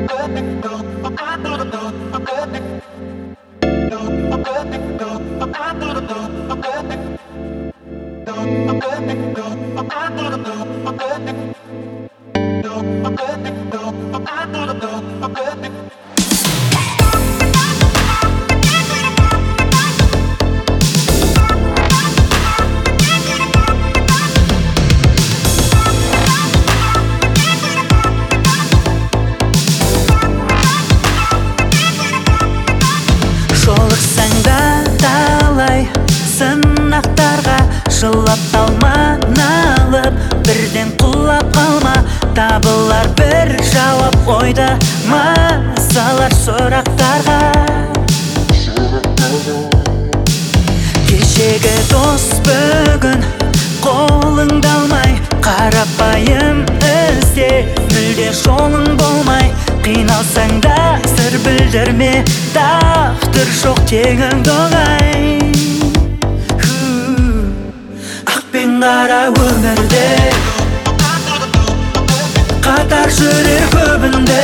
Жолықсаң да талай сынақтарға жылап талма, налып бірден құлап қалма. Табылар бір жауап ойда салар сұрақтарға. Кешегі дос бүгін қолыңды алмай, қарапайым ізде мүлде жолың болмай. Қиналсаң да сыр білдірме, тағдыр жоқ тегің доғай. Ақ пен қара өмірде қатар жүрер көбінде,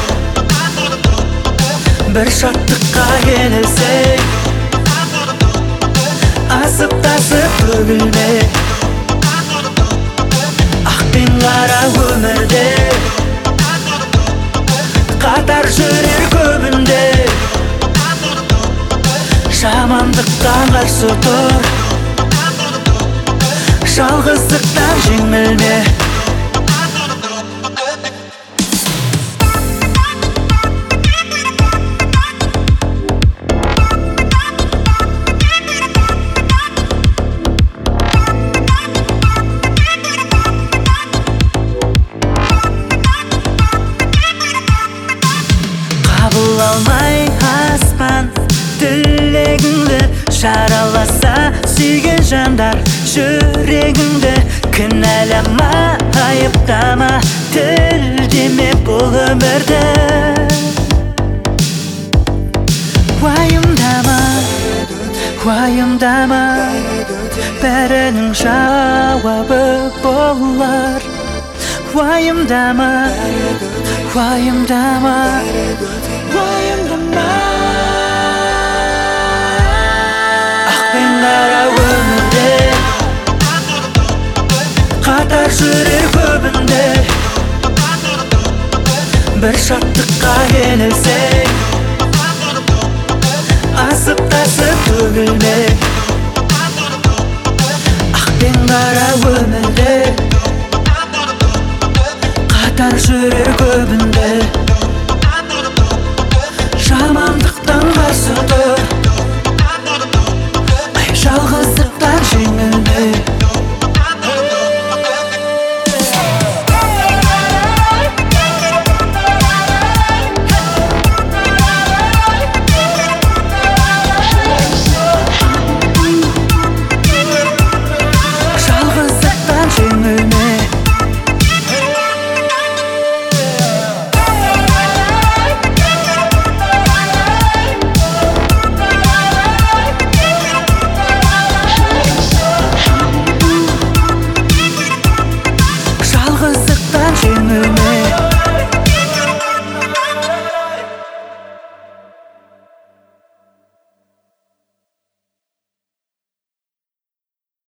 бір шаттыққа енілсек асып тасып төгілме. Ақ пен қара өмірде қатар жүрер көбінде, жамандыққа қарсы тұр, жалғыздықтан жеңілме. Қабыл алмай аспан тілегіңді, жараласа сүйген жандар жүрегіңді. Кінәлама, айыптама, тілдеме бұл өмірді. Уайымдама, уайымдама, бәрінің жауабы болар. Уайымдама, уайымдама, уайымдама. Ақ пен қара өмірде қатар жүрер көбінде, бір шаттыққа енілсек асып тасып төгілме. Ақ пен қара өмірде қатар жүрер көбінде,